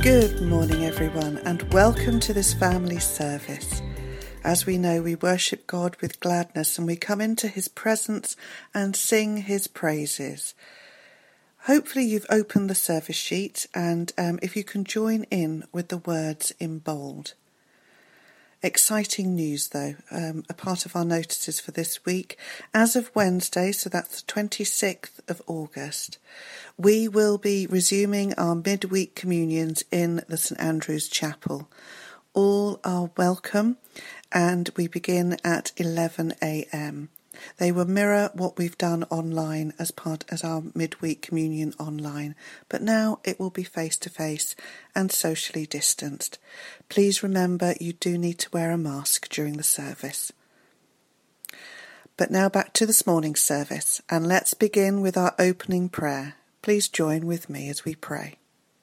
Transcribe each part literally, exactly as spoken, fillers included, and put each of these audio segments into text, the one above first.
Good morning, everyone, and welcome to this family service. As we know, we worship God with gladness and we come into his presence and sing his praises. Hopefully you've opened the service sheet and um, if you can join in with the words in bold. Exciting news though, um, a part of our notices for this week. As of Wednesday, so that's the twenty-sixth of August, we will be resuming our midweek communions in the St Andrew's Chapel. All are welcome and we begin at eleven a.m. They will mirror what we've done online as part as our midweek communion online, but now it will be face-to-face and socially distanced. Please remember you do need to wear a mask during the service. But now back to this morning's service, and let's begin with our opening prayer. Please join with me as we pray.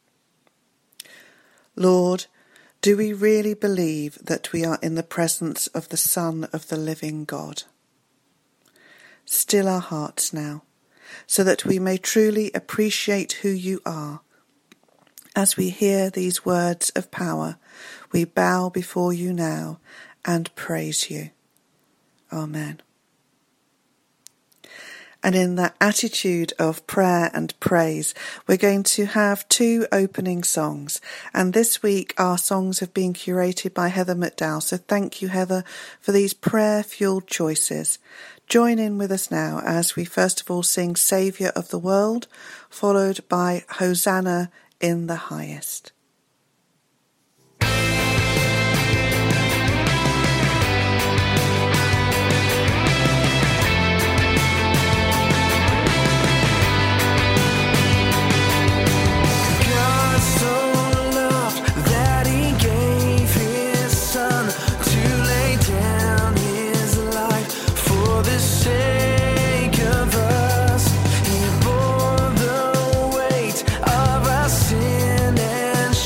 Lord, do we really believe that we are in the presence of the Son of the living God? Still our hearts now, so that we may truly appreciate who you are. As we hear these words of power, we bow before you now and praise you. Amen. And in that attitude of prayer and praise, we're going to have two opening songs. And this week our songs have been curated by Heather McDowell. So thank you, Heather, for these prayer-fueled choices. Join in with us now as we first of all sing Saviour of the World, followed by Hosanna in the Highest. Sake of us, he bore the weight of our sin and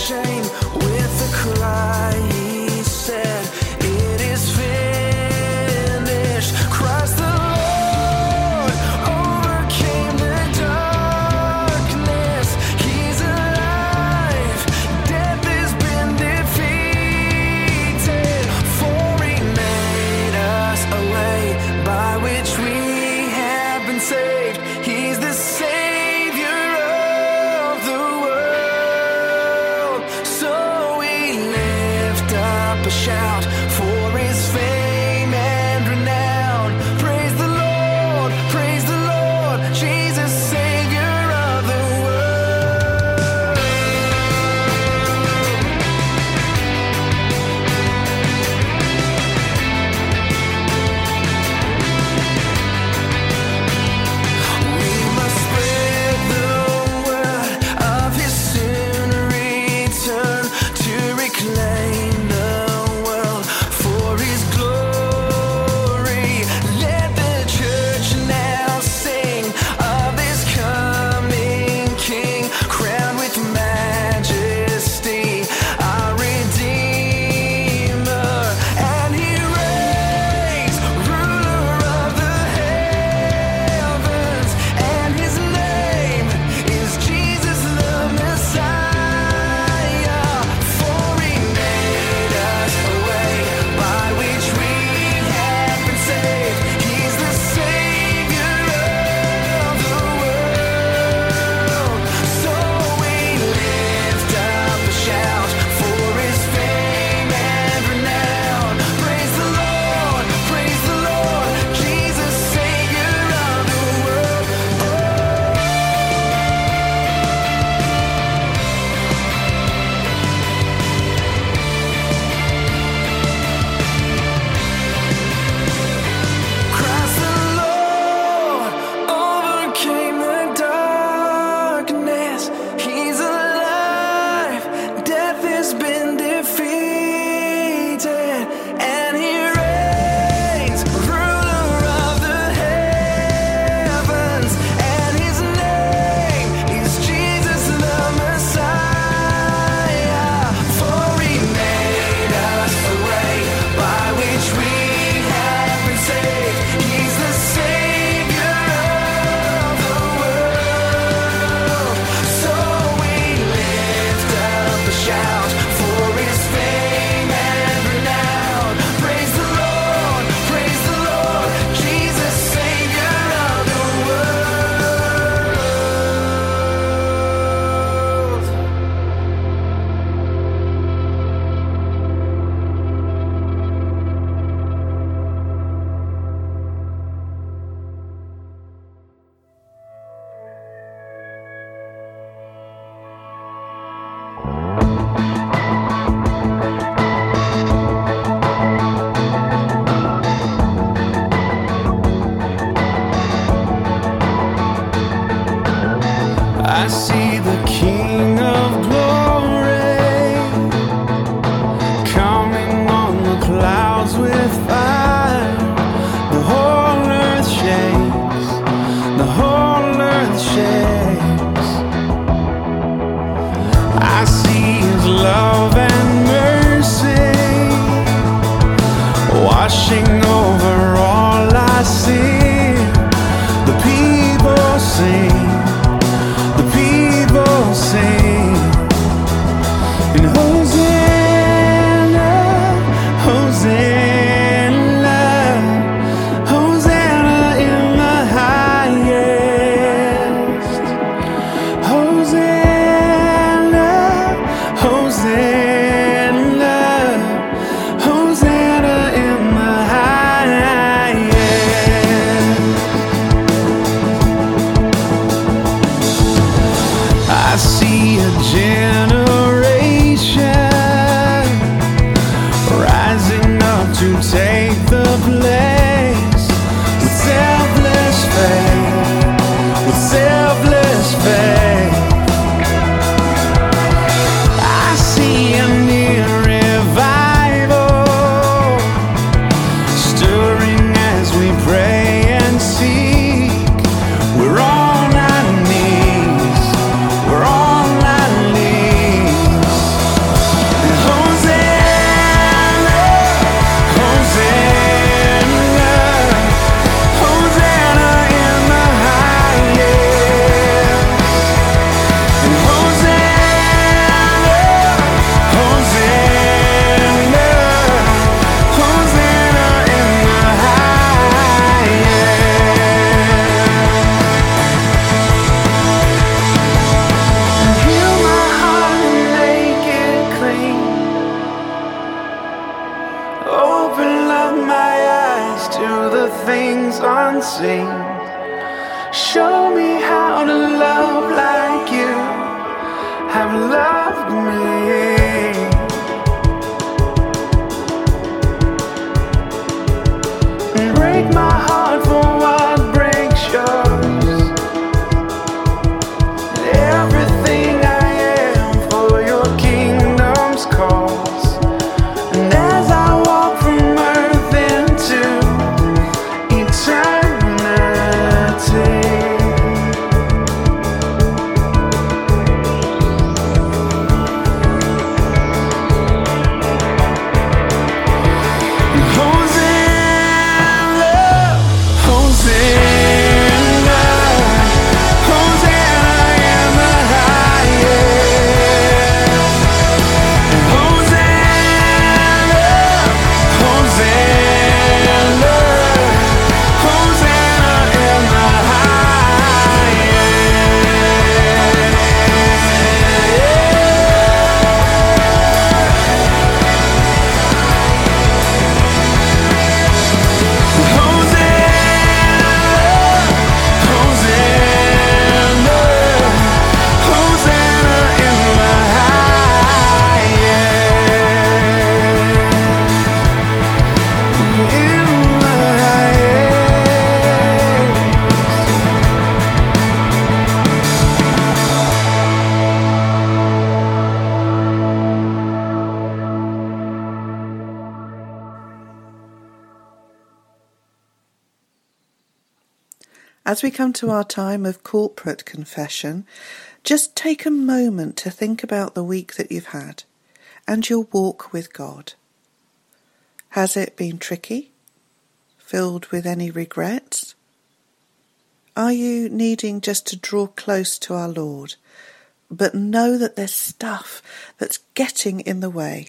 things unseen. Show me how to love like you have loved me. Break my heart for what breaks yours. Everything I am for your kingdom's cause. And as I walk from earth into eternity, as we come to our time of corporate confession, just take a moment to think about the week that you've had and your walk with God. Has it been tricky? Filled with any regrets? Are you needing just to draw close to our Lord, but know that there's stuff that's getting in the way?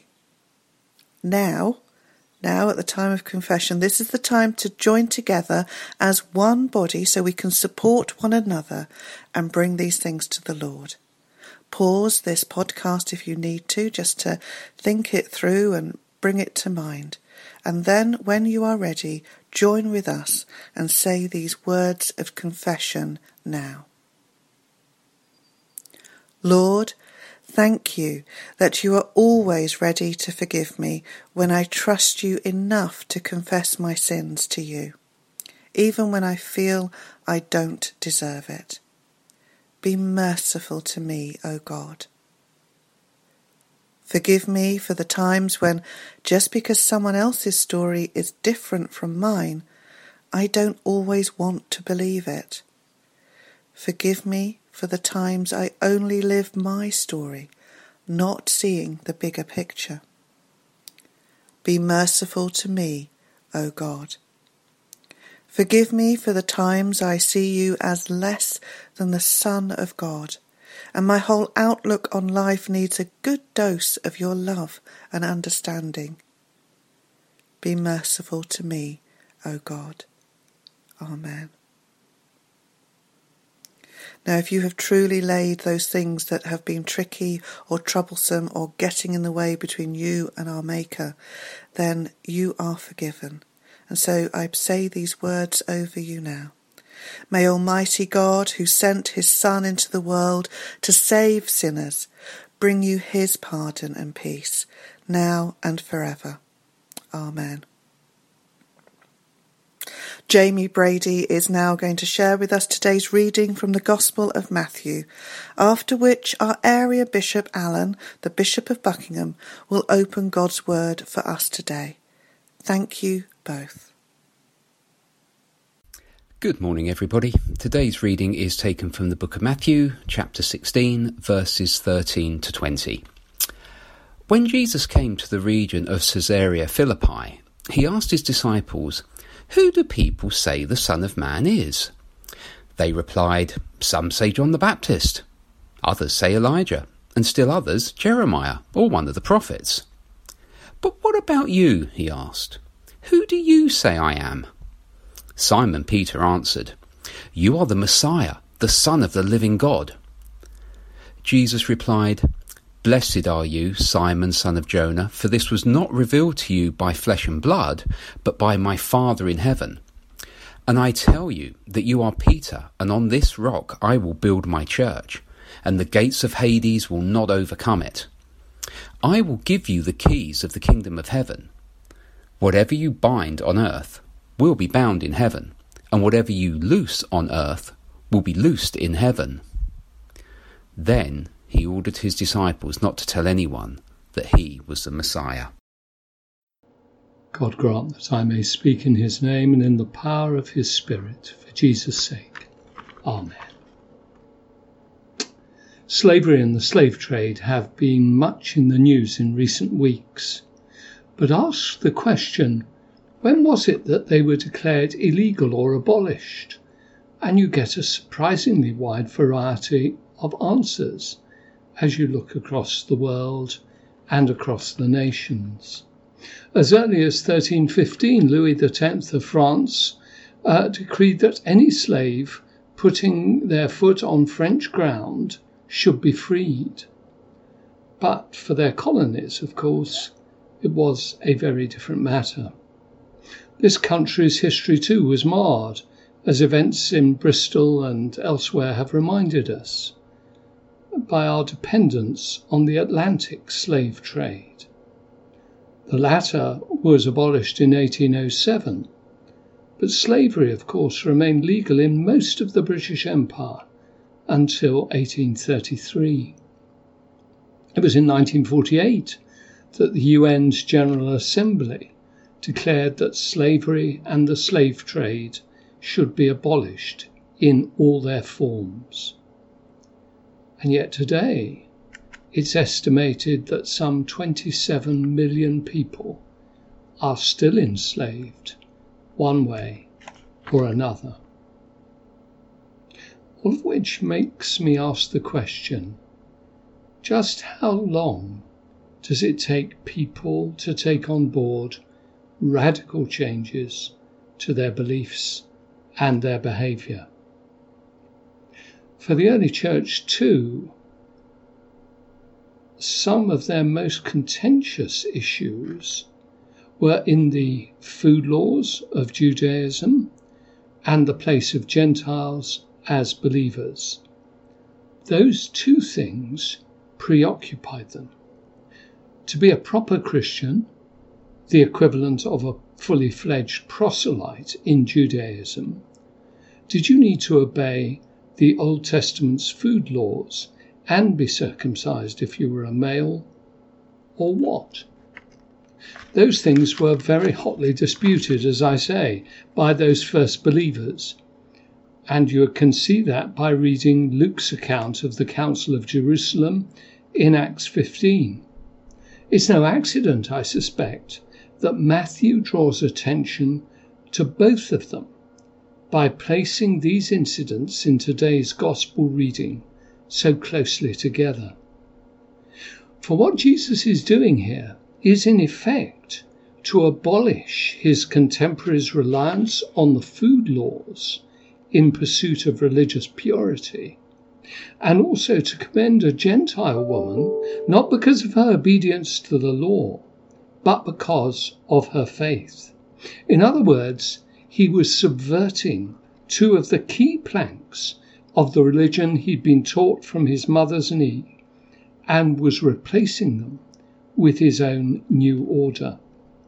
Now, Now, at the time of confession, this is the time to join together as one body so we can support one another and bring these things to the Lord. Pause this podcast if you need to, just to think it through and bring it to mind. And then, when you are ready, join with us and say these words of confession now. Lord, thank you that you are always ready to forgive me when I trust you enough to confess my sins to you, even when I feel I don't deserve it. Be merciful to me, O God. Forgive me for the times when, just because someone else's story is different from mine, I don't always want to believe it. Forgive me for the times I only live my story, not seeing the bigger picture. Be merciful to me, O God. Forgive me for the times I see you as less than the Son of God, and my whole outlook on life needs a good dose of your love and understanding. Be merciful to me, O God. Amen. Now, if you have truly laid those things that have been tricky or troublesome or getting in the way between you and our Maker, then you are forgiven. And so I say these words over you now. May Almighty God, who sent his Son into the world to save sinners, bring you his pardon and peace, now and forever. Amen. Jamie Brady is now going to share with us today's reading from the Gospel of Matthew, after which our area Bishop Alan, the Bishop of Buckingham, will open God's Word for us today. Thank you both. Good morning, everybody. Today's reading is taken from the book of Matthew, chapter sixteen, verses thirteen to twenty. When Jesus came to the region of Caesarea Philippi, he asked his disciples, "Who do people say the Son of Man is?" They replied, "Some say John the Baptist, others say Elijah, and still others Jeremiah or one of the prophets." "But what about you?" he asked. "Who do you say I am?" Simon Peter answered, "You are the Messiah, the Son of the living God." Jesus replied, "Blessed are you, Simon, son of Jonah, for this was not revealed to you by flesh and blood, but by my Father in heaven. And I tell you that you are Peter, and on this rock I will build my church, and the gates of Hades will not overcome it. I will give you the keys of the kingdom of heaven. Whatever you bind on earth will be bound in heaven, and whatever you loose on earth will be loosed in heaven." Then he ordered his disciples not to tell anyone that he was the Messiah. God grant that I may speak in his name and in the power of his Spirit, for Jesus' sake. Amen. Slavery and the slave trade have been much in the news in recent weeks. But ask the question, when was it that they were declared illegal or abolished? And you get a surprisingly wide variety of answers as you look across the world and across the nations. As early as thirteen fifteen, Louis the tenth of France uh, decreed that any slave putting their foot on French ground should be freed. But for their colonies, of course, it was a very different matter. This country's history too was marred, as events in Bristol and elsewhere have reminded us, by our dependence on the Atlantic slave trade. The latter was abolished in eighteen oh seven, but slavery, of course, remained legal in most of the British Empire until eighteen thirty-three. It was in nineteen forty-eight that the U N's General Assembly declared that slavery and the slave trade should be abolished in all their forms. And yet today, it's estimated that some twenty-seven million people are still enslaved, one way or another. All of which makes me ask the question, just how long does it take people to take on board radical changes to their beliefs and their behaviour? For the early church too, some of their most contentious issues were in the food laws of Judaism and the place of Gentiles as believers. Those two things preoccupied them. To be a proper Christian, the equivalent of a fully fledged proselyte in Judaism, did you need to obey the Old Testament's food laws and be circumcised if you were a male, or what? Those things were very hotly disputed, as I say, by those first believers, and you can see that by reading Luke's account of the Council of Jerusalem in Acts fifteen. It's no accident, I suspect, that Matthew draws attention to both of them by placing these incidents in today's Gospel reading so closely together. For what Jesus is doing here is in effect to abolish his contemporaries' reliance on the food laws in pursuit of religious purity, and also to commend a Gentile woman not because of her obedience to the law, but because of her faith. In other words, he was subverting two of the key planks of the religion he'd been taught from his mother's knee, and was replacing them with his own new order.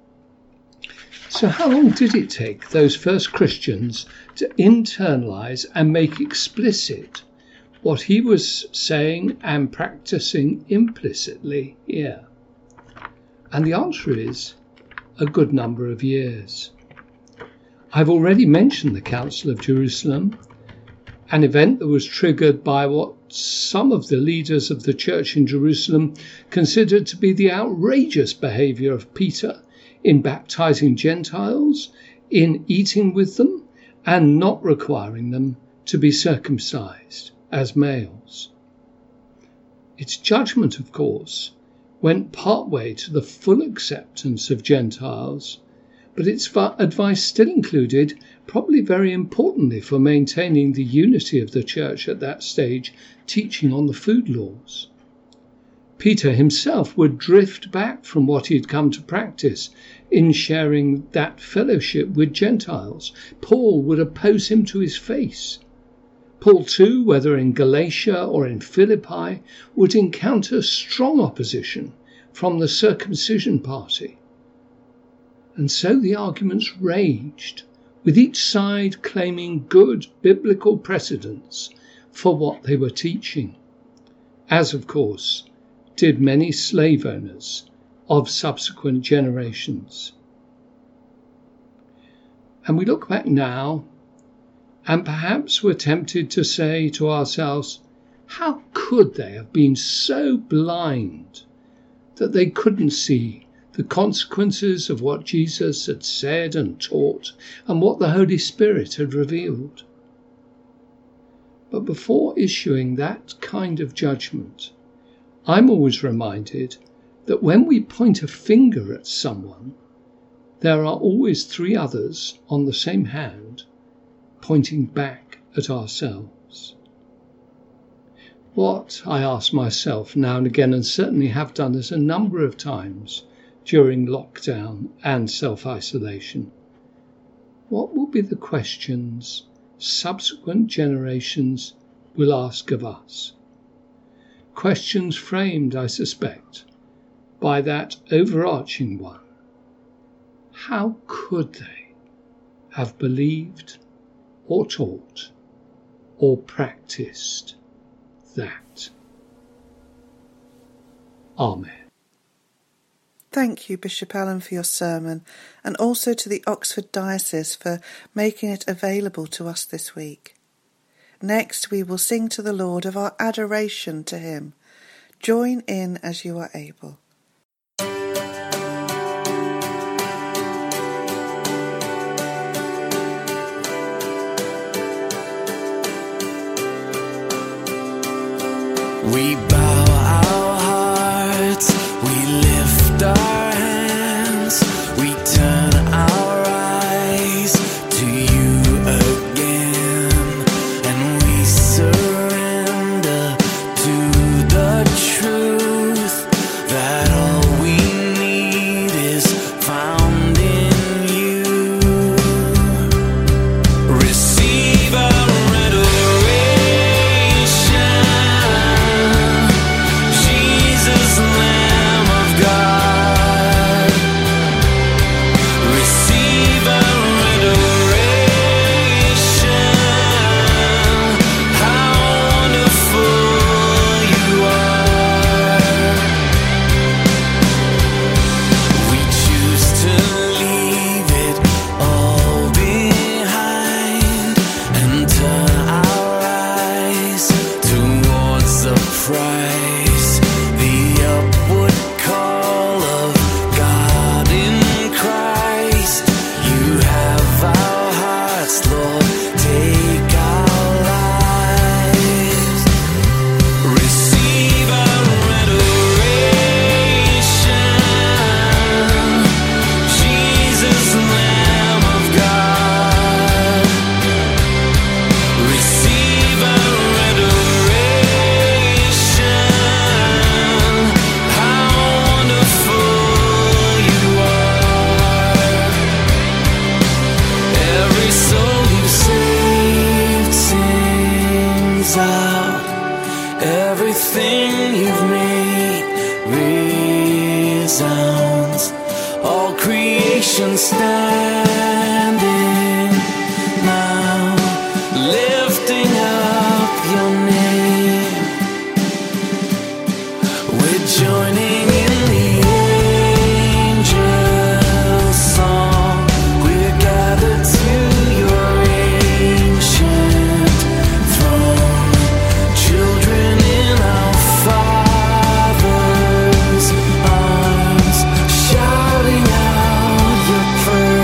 So how long did it take those first Christians to internalize and make explicit what he was saying and practicing implicitly here? And the answer is a good number of years. I've already mentioned the Council of Jerusalem, an event that was triggered by what some of the leaders of the church in Jerusalem considered to be the outrageous behaviour of Peter in baptizing Gentiles, in eating with them, and not requiring them to be circumcised as males. Its judgment, of course, went partway to the full acceptance of Gentiles, but its advice still included, probably very importantly for maintaining the unity of the church at that stage, teaching on the food laws. Peter himself would drift back from what he had come to practice in sharing that fellowship with Gentiles. Paul would oppose him to his face. Paul too, whether in Galatia or in Philippi, would encounter strong opposition from the circumcision party. And so the arguments raged, with each side claiming good biblical precedents for what they were teaching, as of course did many slave owners of subsequent generations. And we look back now, and perhaps we're tempted to say to ourselves, how could they have been so blind that they couldn't see the consequences of what Jesus had said and taught and what the Holy Spirit had revealed? But before issuing that kind of judgment, I'm always reminded that when we point a finger at someone, there are always three others on the same hand pointing back at ourselves. What, I ask myself now and again, and certainly have done this a number of times during lockdown and self-isolation, what will be the questions subsequent generations will ask of us? Questions framed, I suspect, by that overarching one. How could they have believed or taught or practiced that? Amen. Thank you, Bishop Allen, for your sermon, and also to the Oxford Diocese for making it available to us this week. Next, we will sing to the Lord of our adoration to him. Join in as you are able. We bow our hearts, we lift our hands, we turn our eyes to you again, and we surrender to the truth that all we need is found in you. Receive our everything you've made resounds, all creation standing now, lifting up your name. We're joining in the angels' song. We're gathered to your ancient throne, children in our Father's arms, shouting out your praise.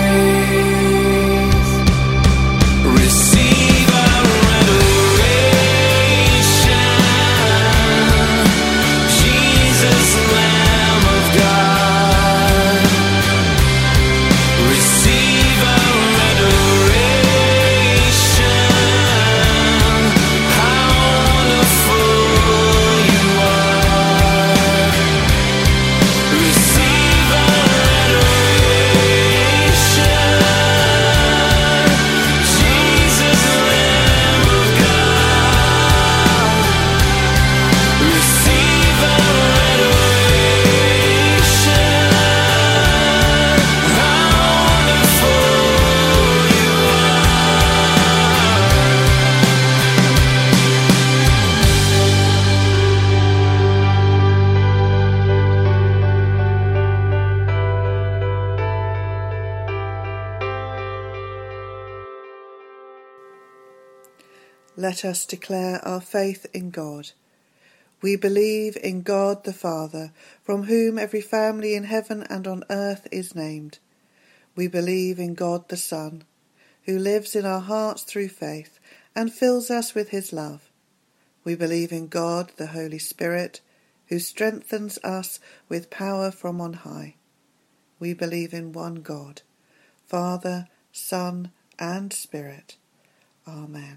Let us declare our faith in God. We believe in God the Father, from whom every family in heaven and on earth is named. We believe in God the Son, who lives in our hearts through faith and fills us with his love. We believe in God the Holy Spirit, who strengthens us with power from on high. We believe in one God, Father, Son, and Spirit. Amen.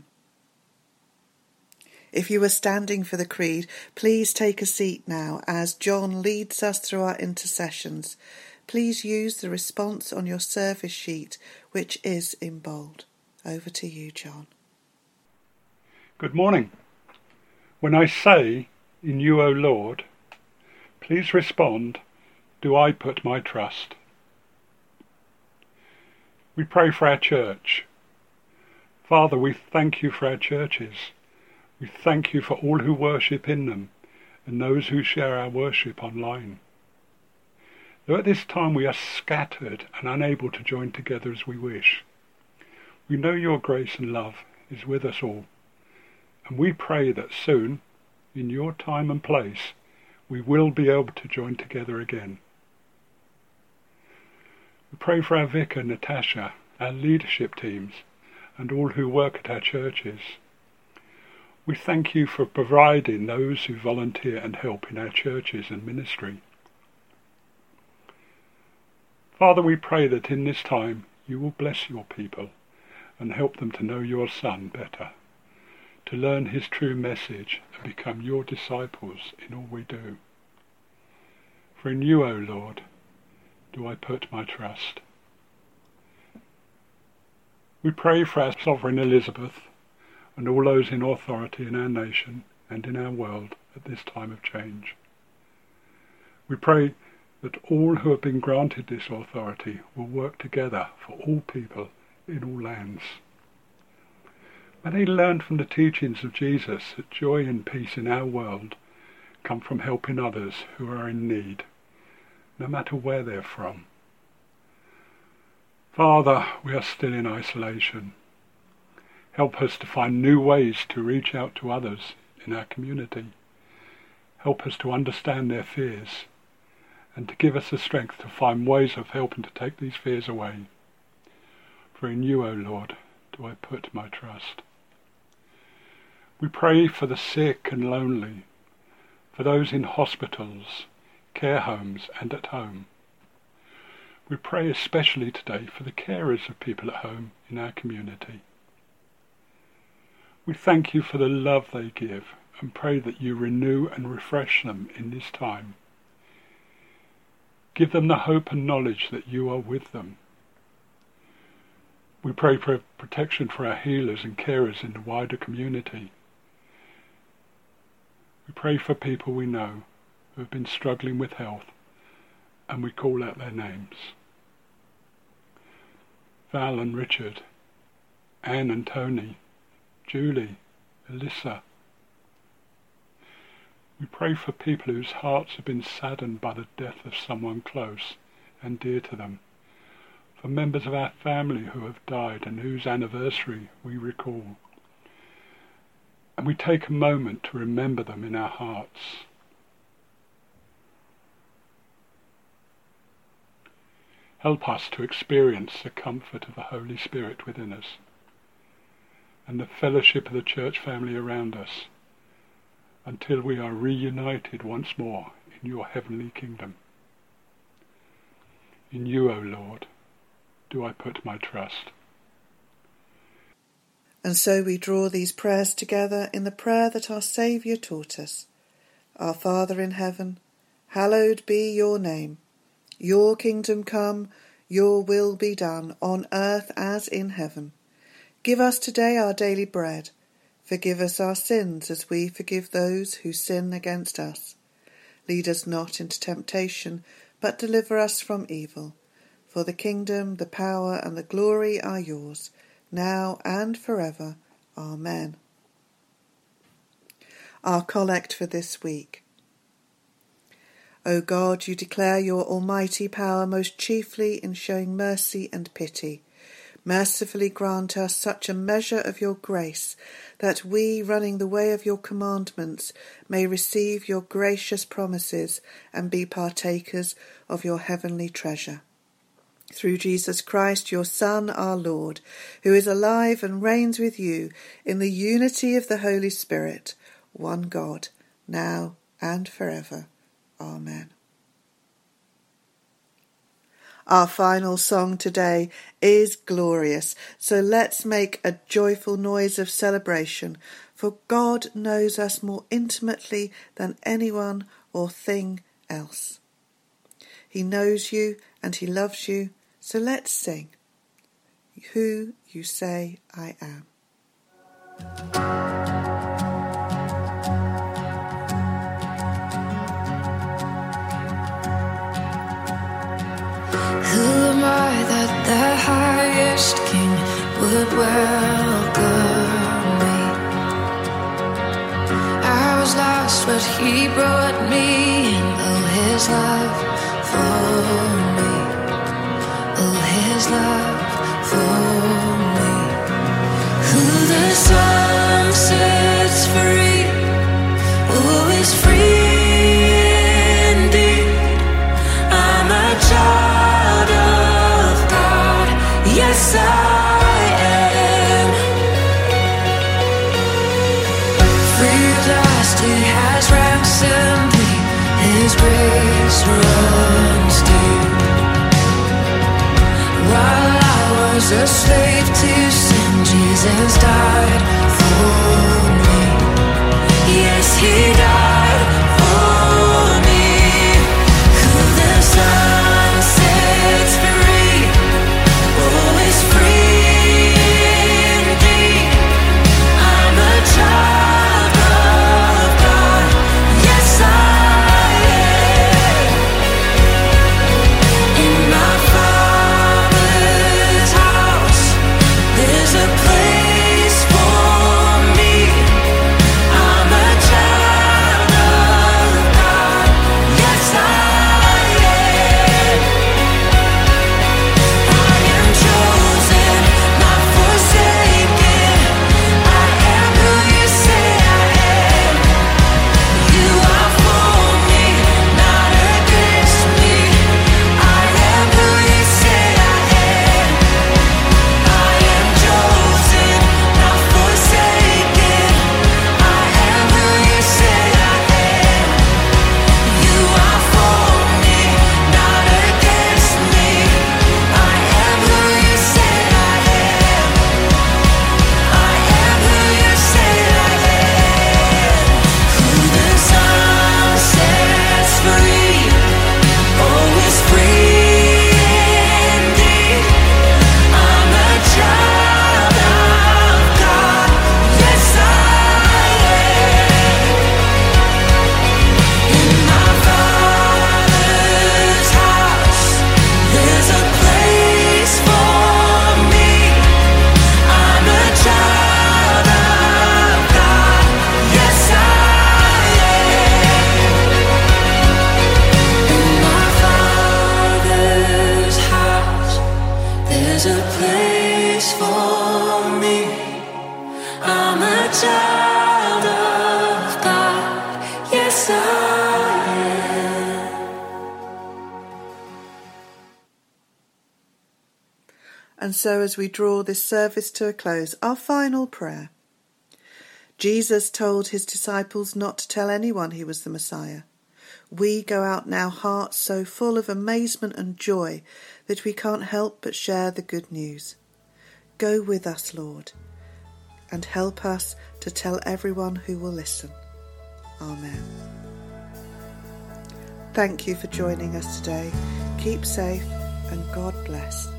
If you are standing for the Creed, please take a seat now as John leads us through our intercessions. Please use the response on your service sheet, which is in bold. Over to you, John. Good morning. When I say, "In you, O Lord," please respond, "Do I put my trust?" We pray for our church. Father, we thank you for our churches. We thank you for all who worship in them and those who share our worship online. Though at this time we are scattered and unable to join together as we wish, we know your grace and love is with us all, and we pray that soon, in your time and place, we will be able to join together again. We pray for our vicar, Natasha, our leadership teams, and all who work at our churches. We thank you for providing those who volunteer and help in our churches and ministry. Father, we pray that in this time you will bless your people and help them to know your Son better, to learn his true message and become your disciples in all we do. For in you, O Lord, do I put my trust. We pray for our Sovereign Elizabeth and all those in authority in our nation and in our world at this time of change. We pray that all who have been granted this authority will work together for all people in all lands. May they learn from the teachings of Jesus that joy and peace in our world come from helping others who are in need, no matter where they're from. Father, we are still in isolation. Help us to find new ways to reach out to others in our community. Help us to understand their fears and to give us the strength to find ways of helping to take these fears away. For in you, O Lord, do I put my trust. We pray for the sick and lonely, for those in hospitals, care homes and at home. We pray especially today for the carers of people at home in our community. We thank you for the love they give and pray that you renew and refresh them in this time. Give them the hope and knowledge that you are with them. We pray for protection for our healers and carers in the wider community. We pray for people we know who have been struggling with health, and we call out their names. Val and Richard, Anne and Tony, Julie, Alyssa. We pray for people whose hearts have been saddened by the death of someone close and dear to them, for members of our family who have died and whose anniversary we recall. And we take a moment to remember them in our hearts. Help us to experience the comfort of the Holy Spirit within us and the fellowship of the church family around us until we are reunited once more in your heavenly kingdom. In you, O Lord, do I put my trust. And so we draw these prayers together in the prayer that our Saviour taught us. Our Father in heaven, hallowed be your name. Your kingdom come, your will be done, on earth as in heaven. Give us today our daily bread. Forgive us our sins as we forgive those who sin against us. Lead us not into temptation, but deliver us from evil. For the kingdom, the power, and the glory are yours, now and forever. Amen. Our collect for this week. O God, you declare your almighty power most chiefly in showing mercy and pity. Mercifully grant us such a measure of your grace that we, running the way of your commandments, may receive your gracious promises and be partakers of your heavenly treasure. Through Jesus Christ, your Son, our Lord, who is alive and reigns with you in the unity of the Holy Spirit, one God, now and forever. Amen. Our final song today is glorious, so let's make a joyful noise of celebration, for God knows us more intimately than anyone or thing else. He knows you and he loves you, so let's sing, Who You Say I Am. Who am I that the highest king would welcome me? I was lost, but he brought me in. Oh, his love for me. Oh, his love for me. Who the sun sets free, who is free indeed. I'm a child of God, yes I am. Free at last, he has ransomed me, his grace runs deep. While I was a slave to sin, Jesus died for me. Yes, he died for me. Who the sun sets free, oh, is free indeed. I'm a child of God, yes I am. In my Father's house, there's a place for me. I'm a child of God, yes I am. I am chosen, not forsaken. I am who you say I am. You are for me, not against me. I am who you say I am. I am chosen, not forsaken. I am who you say I am. You are for me, not against me. I am who you say I am. I am who you say I am. Who the sun sets free, oh, is free indeed. I'm a child of God, yes I am. In my Father's house, there's a place for me. I'm a child of God, yes I am. In my Father's house, there's a place for me. I'm a child of God, yes I am. And so as we draw this service to a close, our final prayer. Jesus told his disciples not to tell anyone he was the Messiah. We go out now hearts so full of amazement and joy that we can't help but share the good news. Go with us, Lord, and help us to tell everyone who will listen. Amen. Thank you for joining us today. Keep safe and God bless.